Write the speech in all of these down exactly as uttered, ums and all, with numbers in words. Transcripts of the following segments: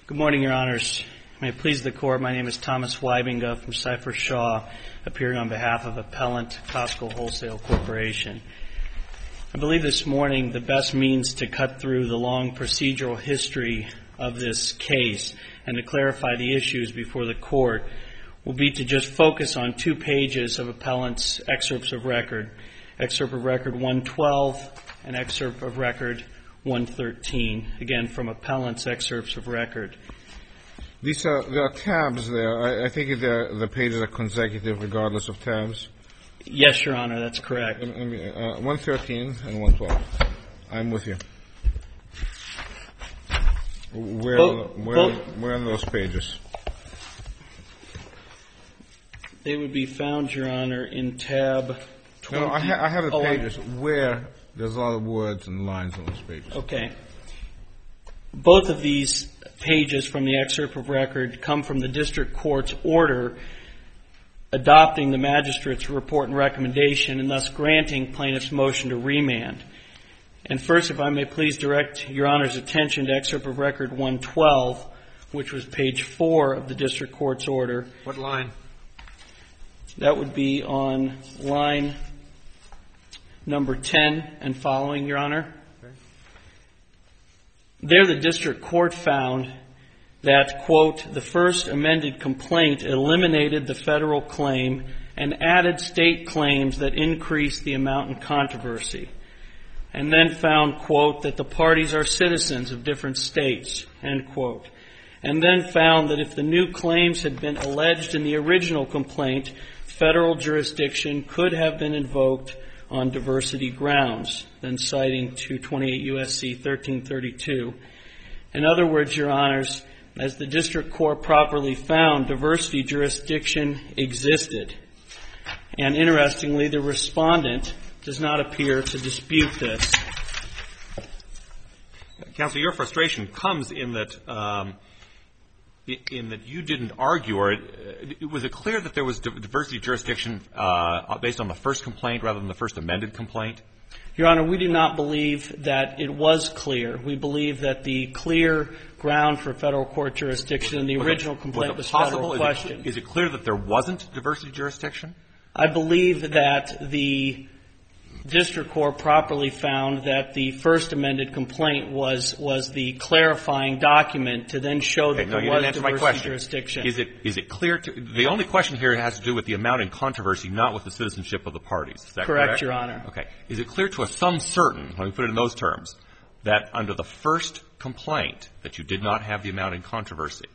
Good morning, Your Honors. May it please the Court, my name is Thomas Weibinga from Cypher Shaw, appearing on behalf of Appellant Costco Wholesale Corporation. I believe this morning the best means to cut through the long procedural history of this case and to clarify the issues before the Court will be to just focus on two pages of Appellant's excerpts of record, excerpt of record one twelve and excerpt of record one thirteen, again from Appellant's excerpts of record. These are, there are tabs there. I, I think the pages are consecutive regardless of tabs. Yes, Your Honor, that's correct. Uh, one thirteen and one twelve. I'm with you. Where, both, where, both, where are those pages? They would be found, Your Honor, in tab twenty. No, I, ha- I have the oh, pages where there's a lot of words and lines on those pages. Okay. Both of these pages from the excerpt of record come from the district court's order adopting the magistrate's report and recommendation and thus granting plaintiff's motion to remand. And first, if I may please direct Your Honor's attention to excerpt of record one twelve, which was page four of the district court's order. What line? That would be on line number ten and following, Your Honor. Okay. There the district court found that, quote, the first amended complaint eliminated the federal claim and added state claims that increased the amount in controversy, and then found, quote, that the parties are citizens of different states, end quote, and then found that if the new claims had been alleged in the original complaint, federal jurisdiction could have been invoked on diversity grounds, then citing two twenty-eight U S C thirteen thirty-two. In other words, Your Honors, as the district court properly found, diversity jurisdiction existed. And interestingly, the respondent does not appear to dispute this. Counsel, your frustration comes in that um, in that you didn't argue, or it, was it clear that there was diversity jurisdiction uh, based on the first complaint rather than the first amended complaint? Your Honor, we do not believe that it was clear. We believe that the clear ground for federal court jurisdiction in the was original it, complaint was, was possible? federal question. Is it, is it clear that there wasn't diversity jurisdiction? I believe that the district court properly found that the first amended complaint was was the clarifying document to then show that okay, no, there you was didn't answer my diversity question. jurisdiction. Is it is it clear to the only question here has to do with the amount in controversy, not with the citizenship of the parties. Is that correct? Correct, Your Honor. Okay. Is it clear to us some certain, let me put it in those terms, that under the first complaint that you did not have the amount in controversy?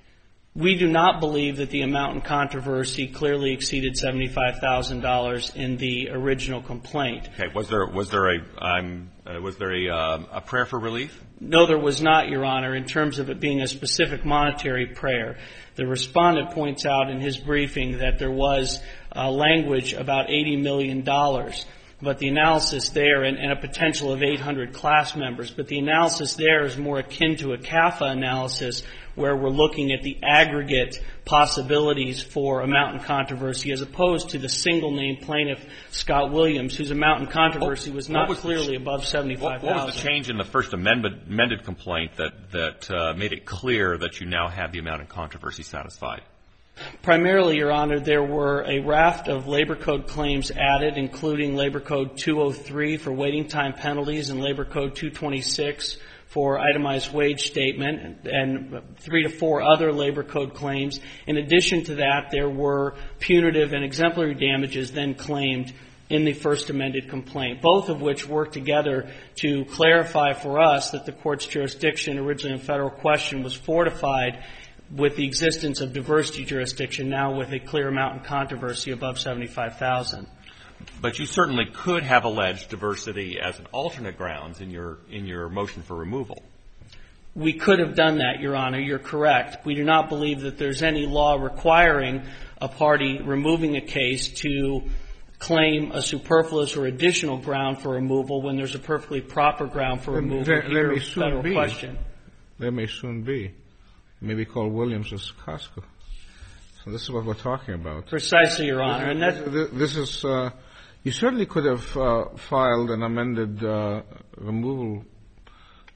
We do not believe that the amount in controversy clearly exceeded seventy-five thousand dollars in the original complaint. Okay. Was there was there a um, uh, was there a, uh, a prayer for relief? No, there was not, Your Honor, in terms of it being a specific monetary prayer. The respondent points out in his briefing that there was uh, language about eighty million dollars. But the analysis there, and, and a potential of eight hundred class members, but the analysis there is more akin to a C A F A analysis where we're looking at the aggregate possibilities for amount in controversy as opposed to the single name plaintiff, Scott Williams, whose amount in controversy was not was clearly ch- above seventy-five thousand dollars. What, what was the change in the first amended, amended complaint that, that uh, made it clear that you now have the amount in controversy satisfied? Primarily, Your Honor, there were a raft of labor code claims added, including Labor Code two oh three for waiting time penalties and Labor Code two twenty-six for itemized wage statement, and three to four other labor code claims. In addition to that, there were punitive and exemplary damages then claimed in the first amended complaint, both of which work together to clarify for us that the court's jurisdiction, originally in federal question, was fortified with the existence of diversity jurisdiction, now with a clear amount in controversy above seventy-five thousand dollars. But you certainly could have alleged diversity as an alternate grounds in your in your motion for removal. We could have done that, Your Honor. You're correct. We do not believe that there's any law requiring a party removing a case to claim a superfluous or additional ground for removal when there's a perfectly proper ground for removal. There, here there may is soon federal be. question. There may soon be. Maybe call Williams as Costco. So this is what we're talking about. Precisely, Your Honor. And this, that, this is, uh, you certainly could have uh, filed an amended uh, removal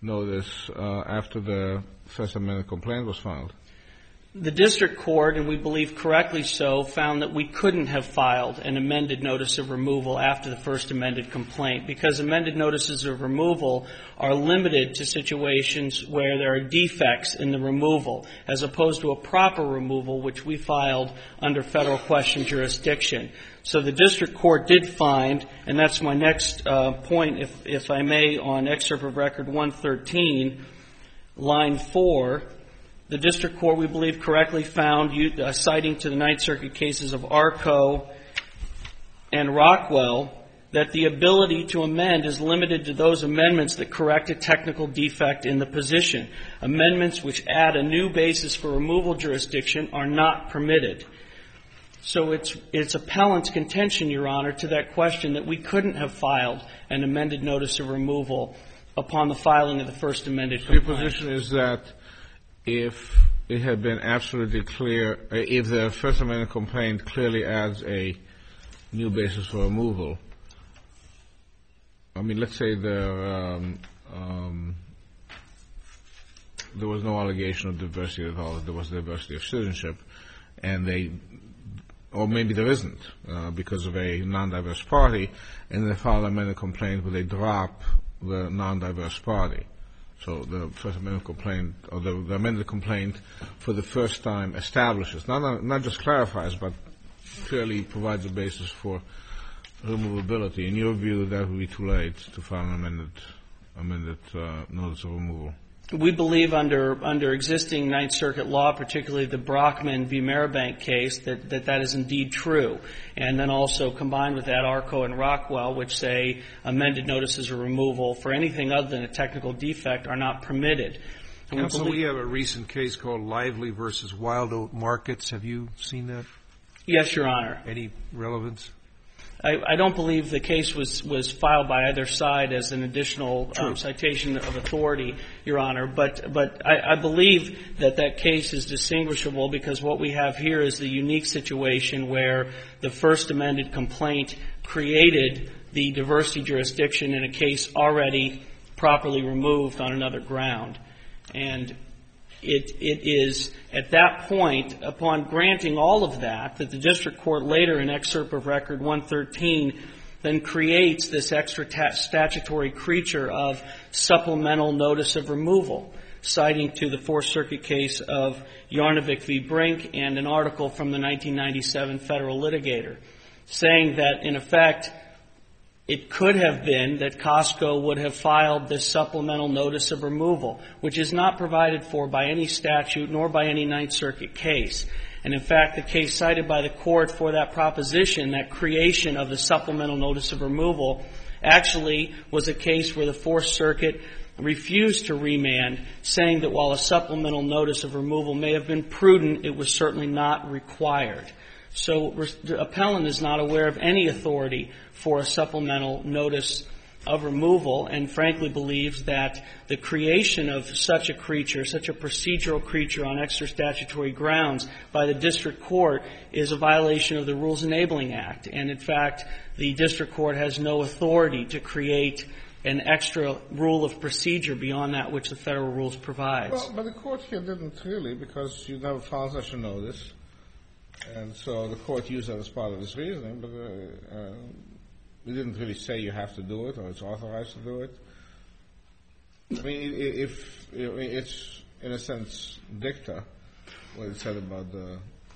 notice uh, after the First Amendment complaint was filed? The district court, and we believe correctly so, found that we couldn't have filed an amended notice of removal after the first amended complaint because amended notices of removal are limited to situations where there are defects in the removal as opposed to a proper removal, which we filed under federal question jurisdiction. So the district court did find, and that's my next uh, point, if, if I may, on excerpt of record one thirteen, line four, the district court, we believe, correctly found, uh, citing to the Ninth Circuit cases of Arco and Rockwell, that the ability to amend is limited to those amendments that correct a technical defect in the position. Amendments which add a new basis for removal jurisdiction are not permitted. So it's, it's appellant's contention, Your Honor, to that question that we couldn't have filed an amended notice of removal upon the filing of the first amended complaint. Your position is that if it had been absolutely clear, if the First Amendment complaint clearly adds a new basis for removal, I mean, let's say there, um, um, there was no allegation of diversity at all, there was diversity of citizenship, and they, or maybe there isn't, uh, because of a non-diverse party, and they file an amended complaint where they drop the non-diverse party. So the First Amendment complaint, or the, the amended complaint for the first time establishes, not, not just clarifies, but clearly provides a basis for removability. In your view, that would be too late to file an amended, amended uh, notice of removal. We believe under under existing Ninth Circuit law, particularly the Brockman v. Marabank case, that, that that is indeed true. And then also combined with that, Arco and Rockwell, which say amended notices of removal for anything other than a technical defect are not permitted. And Counsel, we, we have a recent case called Lively versus Wild Oat Markets. Have you seen that? Yes, Your Honor. Any relevance? I, I don't believe the case was, was filed by either side as an additional um, citation of authority, Your Honor. But, but I, I believe that that case is distinguishable because what we have here is the unique situation where the first amended complaint created the diversity jurisdiction in a case already properly removed on another ground. And It, it is at that point, upon granting all of that, that the district court later in excerpt of record one thirteen then creates this extra ta- statutory creature of supplemental notice of removal, citing to the Fourth Circuit case of Yarnovic v. Brink and an article from the nineteen ninety-seven Federal Litigator, saying that, in effect, it could have been that Costco would have filed this supplemental notice of removal, which is not provided for by any statute nor by any Ninth Circuit case. And in fact, the case cited by the court for that proposition, that creation of the supplemental notice of removal, actually was a case where the Fourth Circuit refused to remand, saying that while a supplemental notice of removal may have been prudent, it was certainly not required. So the appellant is not aware of any authority for a supplemental notice of removal and frankly believes that the creation of such a creature, such a procedural creature on extra statutory grounds by the district court is a violation of the Rules Enabling Act. And in fact, the district court has no authority to create an extra rule of procedure beyond that which the federal rules provides. Well, but the court here didn't really, because you never filed such a notice. And so the court used that as part of its reasoning, but uh, uh, it didn't really say you have to do it or it's authorized to do it. I mean, if, if it's, in a sense, dicta, what it said about the...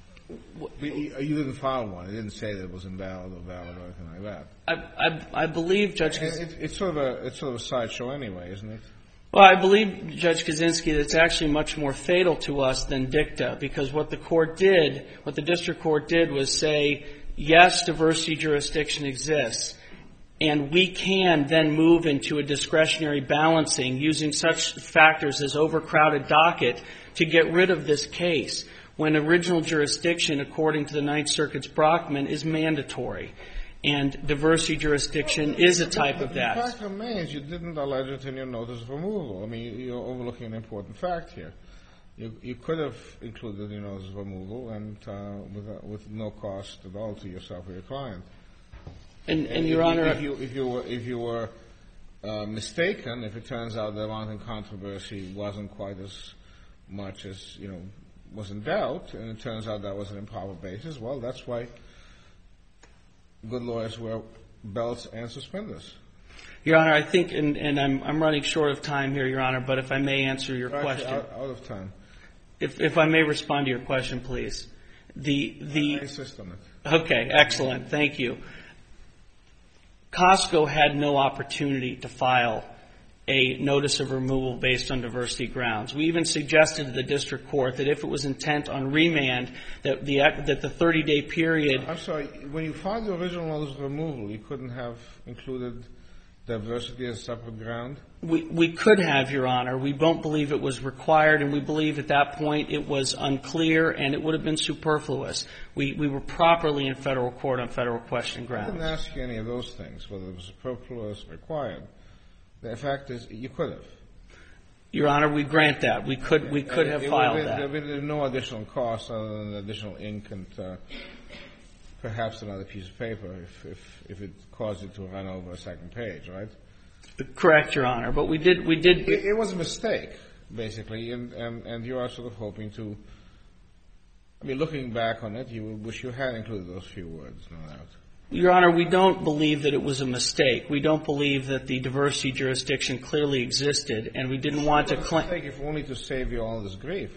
You didn't file one. It didn't say that it was invalid or valid or anything like that. I, I, I believe, Judge... It, it's, sort of a, it's sort of a sideshow anyway, isn't it? Well, I believe, Judge Kaczynski, that it's actually much more fatal to us than dicta, because what the court did, what the district court did was say, yes, diversity jurisdiction exists, and we can then move into a discretionary balancing using such factors as overcrowded docket to get rid of this case, when original jurisdiction, according to the Ninth Circuit's Brockman, is mandatory. And diversity jurisdiction is a type of that. The fact remains you didn't allege it in your notice of removal. I mean, you're overlooking an important fact here. You, you could have included your notice of removal and uh, with, uh, with no cost at all to yourself or your client. And, and, and Your if Honor, you, if you if you were if you were uh, mistaken, if it turns out the amount in controversy wasn't quite as much as, you know, was in doubt, and it turns out that was an improper basis, well, that's why good lawyers wear belts and suspenders. Your Honor, I think, and, and I'm, I'm running short of time here, Your Honor, but if I may answer your Actually, question. Out, out of time. If, if I may respond to your question, please. The, the, I insist on it. Okay, excellent. Thank you. Costco had no opportunity to file a notice of removal based on diversity grounds. We even suggested to the district court that if it was intent on remand, that the that the thirty-day period. I'm sorry. When you filed the original notice of removal, you couldn't have included diversity as a separate ground? We, we could have, Your Honor. We don't believe it was required, and we believe at that point it was unclear and it would have been superfluous. We, we were properly in federal court on federal question grounds. I didn't ask you any of those things, whether it was superfluous or required. The fact is, you could have. Your Honor, we grant that. We could, we could have it filed been, that. There would have been no additional cost other than additional ink and uh, perhaps another piece of paper if, if, if it caused you to run over a second page, right? Correct, Your Honor. But we did, we did. It, it was a mistake, basically, and, and, and you are sort of hoping to, I mean, looking back on it, you would wish you had included those few words, no doubt. Your Honor, we don't believe that it was a mistake. We don't believe that the diversity jurisdiction clearly existed, and we didn't want to claim. Mistake, if only to save you all this grief.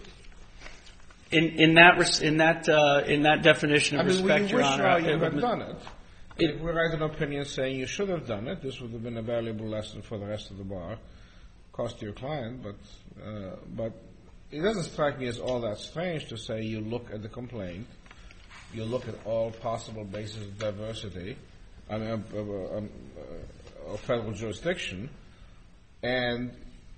In, in that, in that, uh, in that definition of I mean, respect, we Your wish Honor, you it had would- done it. If we write an opinion saying you should have done it, this would have been a valuable lesson for the rest of the bar. Cost your client, but uh, but it doesn't strike me as all that strange to say you look at the complaint, you look at all possible bases of diversity, I mean, of, of, of, of federal jurisdiction, and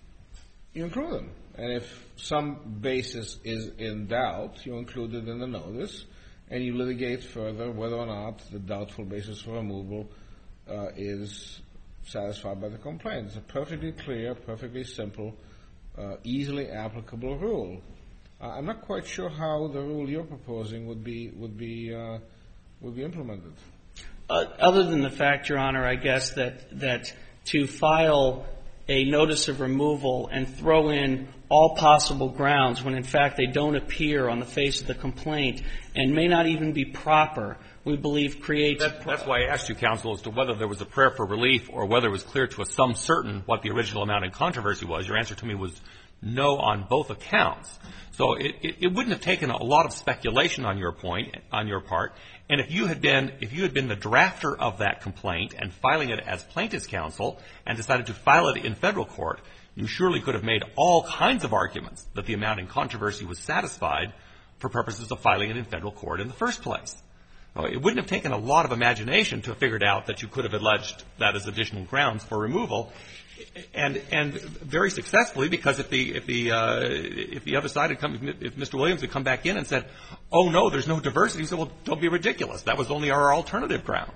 you include them. And if some basis is in doubt, you include it in the notice, and you litigate further whether or not the doubtful basis for removal uh, is satisfied by the complaint. It's a perfectly clear, perfectly simple, uh, easily applicable rule. Uh, I'm not quite sure how the rule you're proposing would be would be uh, would be implemented. Uh, other than the fact, Your Honor, I guess that that to file a notice of removal and throw in all possible grounds when in fact they don't appear on the face of the complaint and may not even be proper, we believe creates. That, that's why I asked you, counsel, as to whether there was a prayer for relief or whether it was clear to us some certain what the original amount in controversy was. Your answer to me was no on both accounts. So it, it, it wouldn't have taken a lot of speculation on your point, on your part. And if you had been, if you had been the drafter of that complaint and filing it as plaintiff's counsel and decided to file it in federal court, you surely could have made all kinds of arguments that the amount in controversy was satisfied for purposes of filing it in federal court in the first place. Now, it wouldn't have taken a lot of imagination to have figured out that you could have alleged that as additional grounds for removal, and and very successfully, because if the if the uh, if the other side had come, if Mister Williams had come back in and said, "Oh no, there's no diversity," he said, "Well, don't be ridiculous. That was only our alternative ground."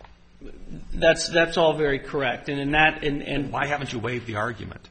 That's that's all very correct, and in that, and, and why haven't you waived the argument?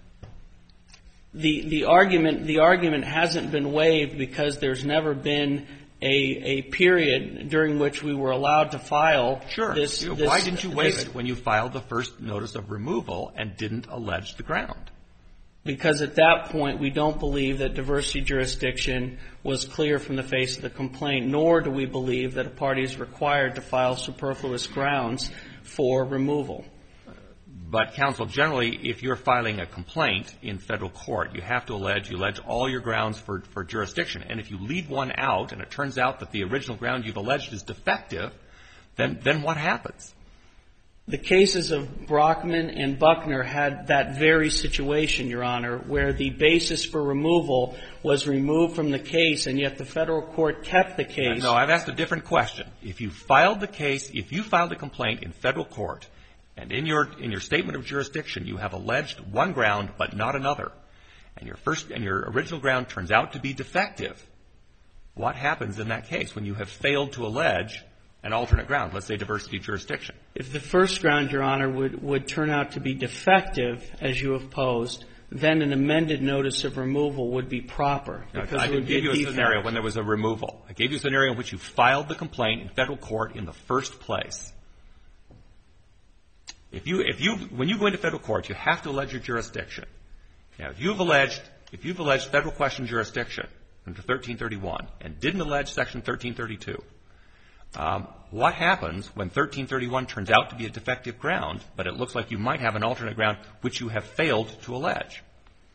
The the argument the argument hasn't been waived because there's never been a a period during which we were allowed to file. Sure. This, this, why didn't you waive this, it when you filed the first notice of removal and didn't allege the ground? Because at that point we don't believe that diversity jurisdiction was clear from the face of the complaint, nor do we believe that a party is required to file superfluous grounds for removal. But, counsel, generally, if you're filing a complaint in federal court, you have to allege, you allege all your grounds for, for jurisdiction. And if you leave one out and it turns out that the original ground you've alleged is defective, then, then what happens? The cases of Brockman and Buckner had that very situation, Your Honor, where the basis for removal was removed from the case, and yet the federal court kept the case. No, I've asked a different question. If you filed the case, if you filed a complaint in federal court, and in your in your statement of jurisdiction, you have alleged one ground but not another, and your first and your original ground turns out to be defective, what happens in that case when you have failed to allege an alternate ground, let's say diversity jurisdiction? If the first ground, Your Honor, would, would turn out to be defective, as you have posed, then an amended notice of removal would be proper. Because I did give you a defect. Scenario when there was a removal. I gave you a scenario in which you filed the complaint in federal court in the first place. If you, if you, when you go into federal court, you have to allege your jurisdiction. Now, if you've alleged, if you've alleged federal question jurisdiction under thirteen thirty-one and didn't allege Section thirteen thirty-two, um, what happens when thirteen thirty-one turns out to be a defective ground, but it looks like you might have an alternate ground which you have failed to allege?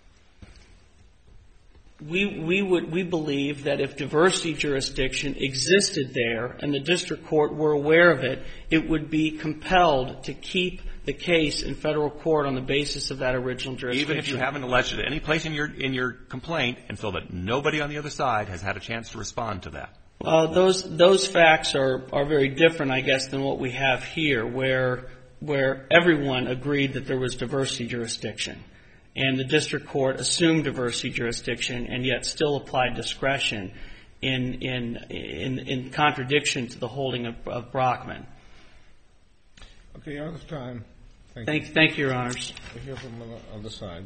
We, we would, we believe that if diversity jurisdiction existed there and the district court were aware of it, it would be compelled to keep the case in federal court on the basis of that original jurisdiction. Even if you haven't alleged it at any place in your, in your complaint, and so that nobody on the other side has had a chance to respond to that. Uh, those, those facts are, are very different, I guess, than what we have here, where, where everyone agreed that there was diversity jurisdiction. And the district court assumed diversity jurisdiction and yet still applied discretion in, in, in, in contradiction to the holding of, of Brockman. Okay, you're out of time. Thank, Thank, you. thank you, Your Honors. We'll hear from the other side.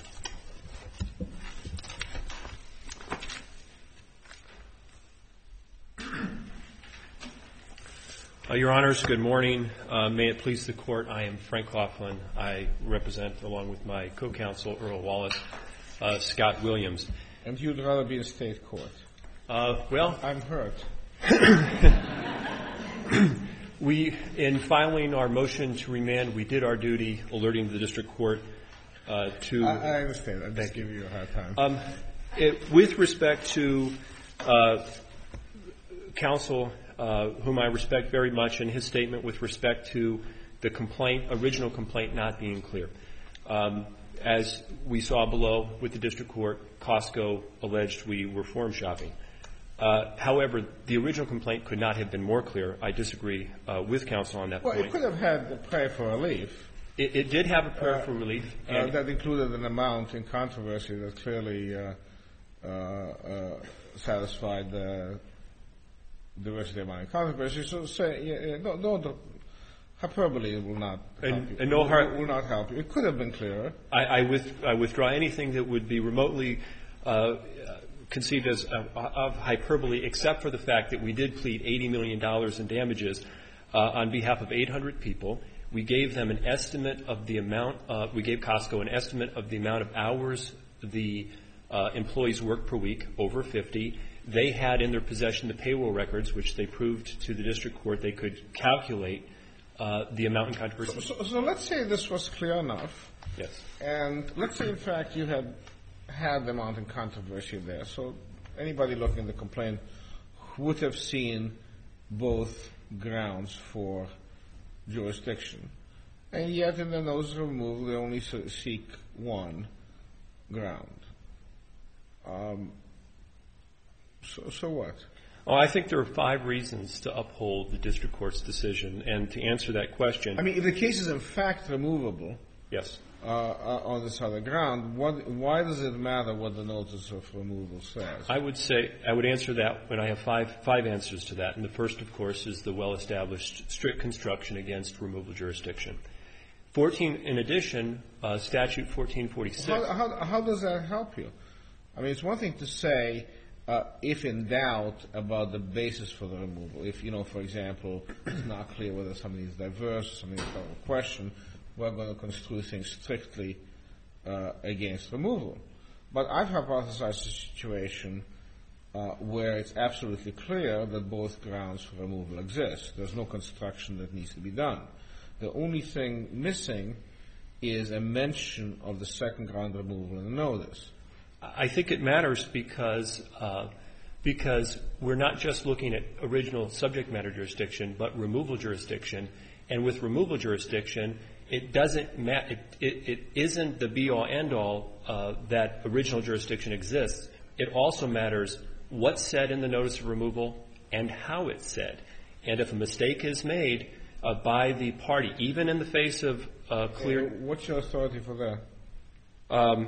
Uh, Your Honors, good morning. Uh, may it please the Court, I am Frank Coughlin. I represent, along with my co-counsel, Earl Wallace, uh, Scott Williams. And you'd rather be in state court? Uh, well, I'm hurt. we, in filing our motion to remand, we did our duty alerting the district court uh, to... I, I understand. I'll just give you a hard time. Um, it, with respect to uh, counsel... Uh, whom I respect very much, in his statement with respect to the complaint, original complaint not being clear. Um, as we saw below with the district court, Costco alleged we were form shopping. Uh, however, the original complaint could not have been more clear. I disagree uh, with counsel on that well, point. Well, it could have had a prayer for relief. It, it did have a prayer uh, for relief. Uh, that included an amount in controversy that clearly uh, uh, uh, satisfied the diversity amount in controversy. So say, yeah, yeah, no, no, hyperbole will not help and, you. And no will, will not help you. It could have been clearer. I, I, with, I withdraw anything that would be remotely uh, conceived as of, of hyperbole, except for the fact that we did plead eighty million dollars in damages uh, on behalf of eight hundred people. We gave them an estimate of the amount, uh, we gave Costco an estimate of the amount of hours the uh, employees work per week, over fifty. They had in their possession the payroll records, which they proved to the district court they could calculate uh, the amount in controversy. So, so, so let's say this was clear enough. Yes. And let's say, in fact, you had had the amount in controversy there. So anybody looking at the complaint would have seen both grounds for jurisdiction. And yet, in the notice of removal, they only seek one ground. Um, so, so what? Oh, I think there are five reasons to uphold the district court's decision. And to answer that question... I mean, if the case is in fact removable... Yes. Uh, uh, on this other ground, what, why does it matter what the notice of removal says? I would say, I would answer that when I have five, five answers to that. And the first, of course, is the well-established strict construction against removal jurisdiction. fourteen, in addition, uh, statute fourteen forty-six. How, how, how does that help you? I mean, it's one thing to say, uh, if in doubt about the basis for the removal. If, you know, for example, it's not clear whether something is diverse, something is a question, we're going to construe things strictly uh, against removal. But I've hypothesized a situation uh, where it's absolutely clear that both grounds for removal exist. There's no construction that needs to be done. The only thing missing is a mention of the second ground removal in the notice. I think it matters because uh, because we're not just looking at original subject matter jurisdiction, but removal jurisdiction. And with removal jurisdiction, it doesn't ma- it, it, it isn't the be-all, end-all uh, that original jurisdiction exists. It also matters what's said in the notice of removal and how it's said. And if a mistake is made uh, by the party, even in the face of uh, clear... Uh, what's your authority for that? Um,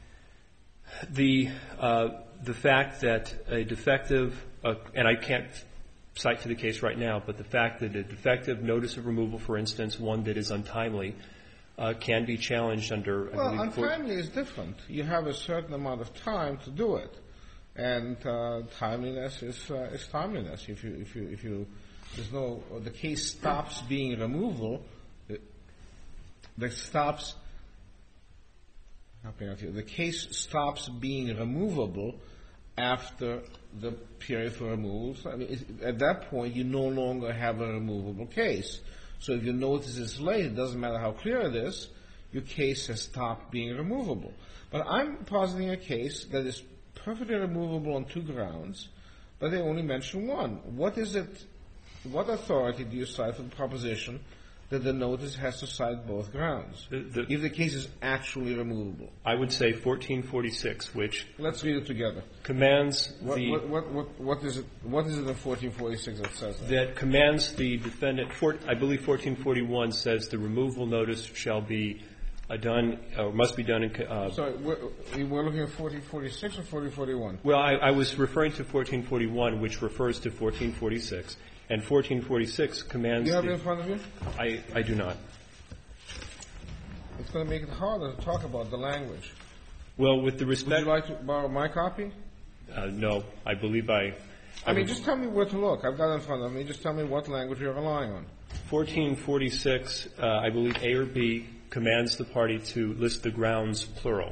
the uh, the fact that a defective, uh, and I can't cite to the case right now, but the fact that a defective notice of removal, for instance, one that is untimely, uh, can be challenged under... I Well, believe, untimely is different. You have a certain amount of time to do it, and uh, timeliness is uh, is timeliness. If you if you if you there's no the case stops being removal, that stops, help me out here, the case stops being removable after the period for removal. So, I mean, it, at that point, you no longer have a removable case. So if you notice it's late, it doesn't matter how clear it is, your case has stopped being removable. But I'm positing a case that is perfectly removable on two grounds, but they only mention one. What is it, what authority do you cite for the proposition that the notice has to cite both grounds, The, the, if the case is actually removable? I would say fourteen forty-six, which Let's read it together. commands What, the what, what, what, what is it, what is it in fourteen forty-six that says that? that commands the defendant. For, I believe fourteen forty-one says the removal notice shall be uh, done or must be done in. Uh, Sorry, we're, we're looking at fourteen forty-six or fourteen forty-one? well, I, I was referring to fourteen forty-one, which refers to fourteen forty-six, and fourteen forty-six commands. Do you have the, it in front of you? I, I do not. It's going to make it harder to talk about the language. Well, with the Would respect, you like to borrow my copy? uh, no, I believe I. I mean, would- just tell me where to look. I've got it in front of me. Just tell me what language you're relying on. fourteen forty-six, uh, I believe A or B commands the party to list the grounds plural.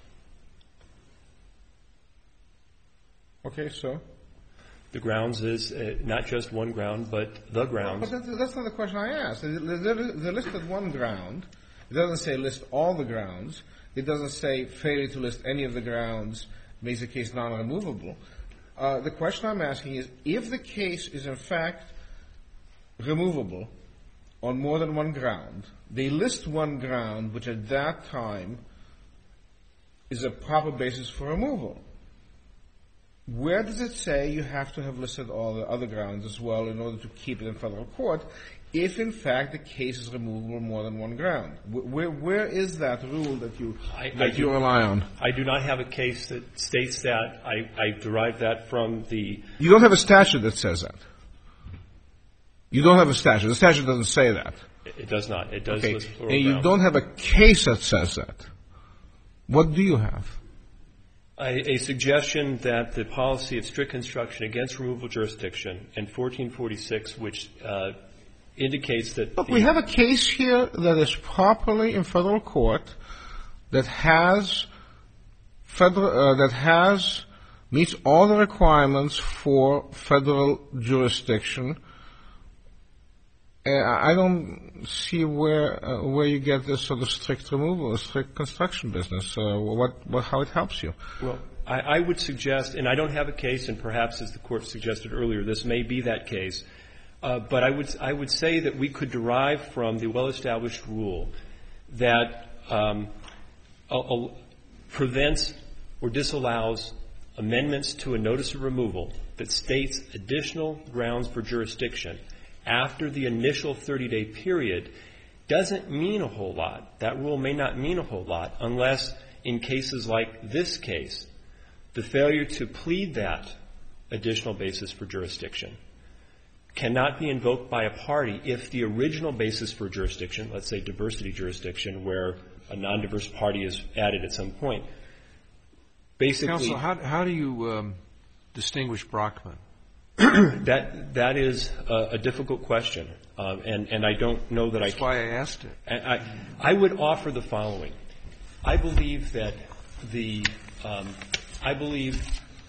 Okay, so? The grounds is uh, not just one ground, but the grounds. But that's, that's not the question I asked. They, they, they listed one ground. It doesn't say list all the grounds. It doesn't say failure to list any of the grounds makes the case non-removable. Uh, the question I'm asking is, if the case is in fact removable on more than one ground, they list one ground which at that time is a proper basis for removal. Where does it say you have to have listed all the other grounds as well in order to keep it in federal court if, in fact, the case is removable on more than one ground? Where, where is that rule that you, I, that I you do, rely on? I do not have a case that states that. I, I derive that from the. You don't have a statute that says that. You don't have a statute. The statute doesn't say that. It does not. It does Okay. list plural And you grounds. don't have a case that says that. What do you have? A, a suggestion that the policy of strict construction against removal jurisdiction and fourteen forty-six, which uh, indicates that. Look, the, we have a case here that is properly in federal court that has federal uh, that has meets all the requirements for federal jurisdiction. Uh, I don't see where uh, where you get this sort of strict removal, strict construction business. Uh, what, what how it helps you? Well, I, I would suggest, and I don't have a case, and perhaps as the court suggested earlier, this may be that case. Uh, but I would I would say that we could derive from the well-established rule that um, a, a prevents or disallows amendments to a notice of removal that states additional grounds for jurisdiction after the initial thirty-day period doesn't mean a whole lot. That rule may not mean a whole lot unless, in cases like this case, the failure to plead that additional basis for jurisdiction cannot be invoked by a party if the original basis for jurisdiction, let's say diversity jurisdiction, where a non-diverse party is added at some point, basically... Counsel, how, how do you um, distinguish Brockman? that that is a, a difficult question, um, and and I don't know that That's I. That's why I asked it. I, I I would offer the following. I believe that the um, I believe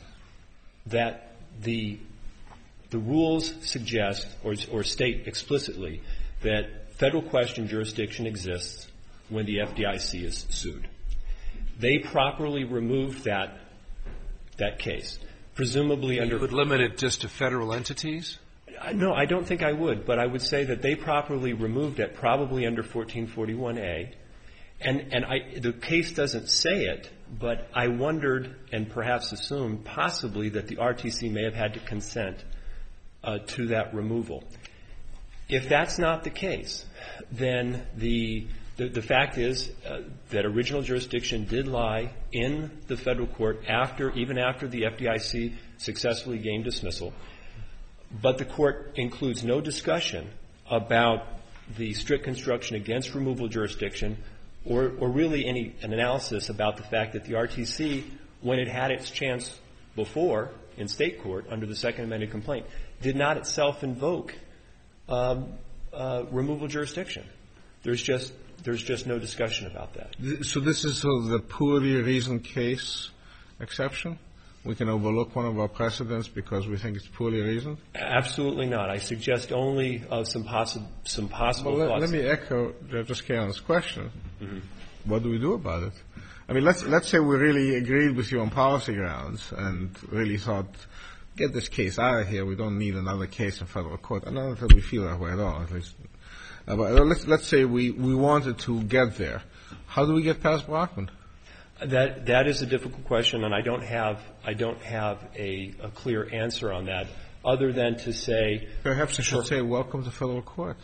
that the the rules suggest or or state explicitly that federal question jurisdiction exists when the F D I C is sued. They properly removed that that case. Presumably under... You would limit it just to federal entities? No, I don't think I would, but I would say that they properly removed it, probably under fourteen forty-one A. And, and I, the case doesn't say it, but I wondered and perhaps assumed possibly that the R T C may have had to consent uh, to that removal. If that's not the case, then the The, the fact is uh, that original jurisdiction did lie in the federal court after, even after the F D I C successfully gained dismissal. But the court includes no discussion about the strict construction against removal jurisdiction or, or really any an analysis about the fact that the R T C, when it had its chance before in state court under the Second Amended Complaint, did not itself invoke um, uh, removal jurisdiction. There's just there's just no discussion about that. So this is sort of the poorly reasoned case exception? We can overlook one of our precedents because we think it's poorly reasoned? Absolutely not. I suggest only uh, some, possi- some possible well, let, thoughts. let me echo Judge Scanlon's question. Mm-hmm. What do we do about it? I mean, let's let's say we really agreed with you on policy grounds and really thought, get this case out of here. We don't need another case in federal court. And not that we feel that way at all, at least. Uh, but let's let's say we, we wanted to get there. How do we get past Brockman? That that is a difficult question, and I don't have I don't have a, a clear answer on that, other than to say. Perhaps I should say, welcome to federal court.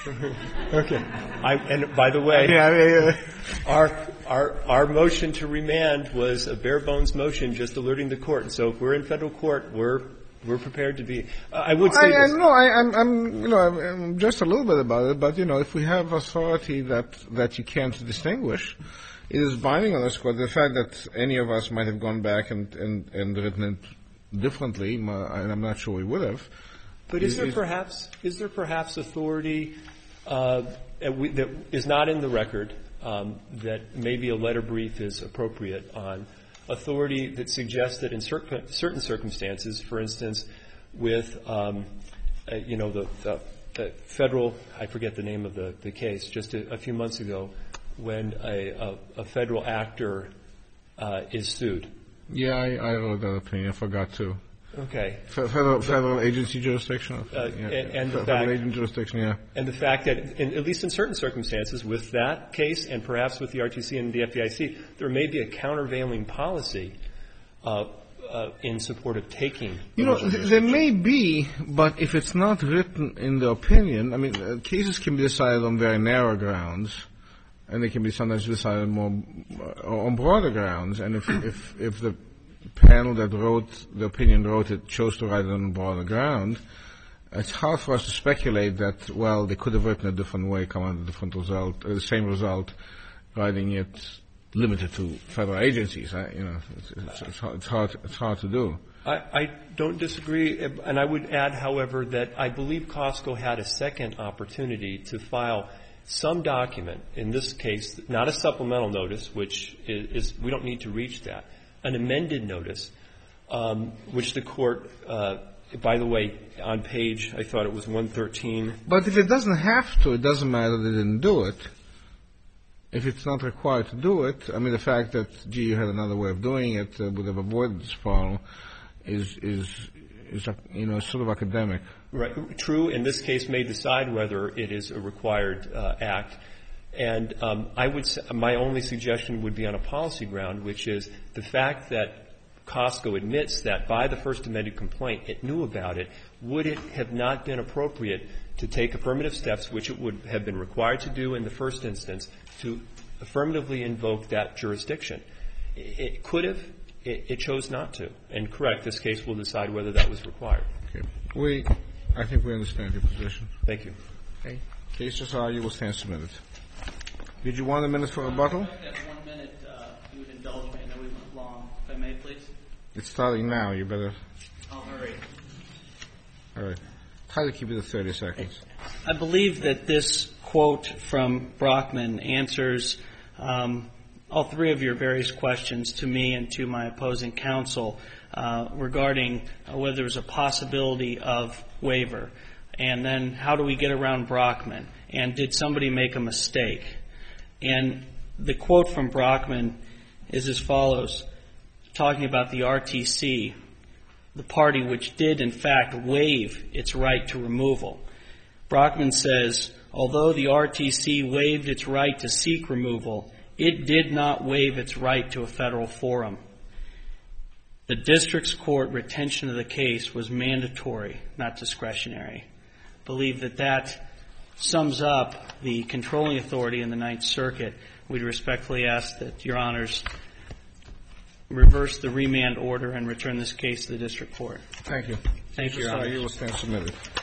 Okay. I, and by the way, yeah, yeah, yeah. our our our motion to remand was a bare bones motion, just alerting the court. And so if we're in federal court, we're we're prepared to be. Uh, I would say. I, this. I, no, I, I'm, I'm, you know, I'm, I'm just a little bit about it, but you know, if we have authority that that you can't distinguish. It is binding on us, but the fact that any of us might have gone back and, and, and written it differently, and I'm not sure we would have. But is, is there is, perhaps is there perhaps authority uh, that is not in the record um, that maybe a letter brief is appropriate on authority that suggests that in cer- certain circumstances, for instance, with um, uh, you know the, the, the federal, I forget the name of the, the case, just a, a few months ago. When a, a, a federal actor uh, is sued. Yeah, I, I wrote that opinion. I forgot to. Okay. F- federal, federal agency jurisdiction. Uh, yeah. and, and the federal fact, agent jurisdiction, yeah. And the fact that, in, at least in certain circumstances, with that case and perhaps with the R T C and the F D I C, there may be a countervailing policy uh, uh, in support of taking. You know, th- there may be, but if it's not written in the opinion, I mean, uh, cases can be decided on very narrow grounds. And they can be sometimes decided more uh, on broader grounds. And if, if if the panel that wrote the opinion wrote it chose to write it on broader ground, it's hard for us to speculate that, well, they could have written a different way, come out with a different result, uh, the same result, writing it limited to federal agencies. I, you know, it's, it's, it's, hard, it's hard. It's hard to do. I, I don't disagree, and I would add, however, that I believe Costco had a second opportunity to file some document, in this case, not a supplemental notice, which is, is we don't need to reach that, an amended notice, um, which the court, uh, by the way, on page, I thought it was one thirteen. But if it doesn't have to, it doesn't matter they didn't do it. If it's not required to do it, I mean, the fact that, gee, you had another way of doing it uh, would have avoided this problem is, is, is, you know, sort of academic. Right. True. In this case, may decide whether it is a required uh, act. And um, I would say my only suggestion would be on a policy ground, which is the fact that Costco admits that by the first amended complaint it knew about it. Would it have not been appropriate to take affirmative steps, which it would have been required to do in the first instance, to affirmatively invoke that jurisdiction? It could have. It, it chose not to. And correct, this case will decide whether that was required. Okay. We, I think we understand your position. Thank you. Okay. Case just argued will stand submitted. Did you want a minute for rebuttal? I've got one minute. Uh, you would indulge me. I know we went long. If I may, please. It's starting now. You better. I'll hurry. All right. Try to keep it to thirty seconds. I believe that this quote from Brockman answers um, all three of your various questions to me and to my opposing counsel uh, regarding uh, whether there's a possibility of waiver. And then how do we get around Brockman? And did somebody make a mistake? And the quote from Brockman is as follows, talking about the R T C, the party which did, in fact, waive its right to removal. Brockman says, although the R T C waived its right to seek removal, it did not waive its right to a federal forum. The district's court retention of the case was mandatory, not discretionary. I believe that that sums up the controlling authority in the Ninth Circuit. We'd respectfully ask that Your Honors reverse the remand order and return this case to the district court. Thank you. Thank you, Your Honors. You will stand submitted.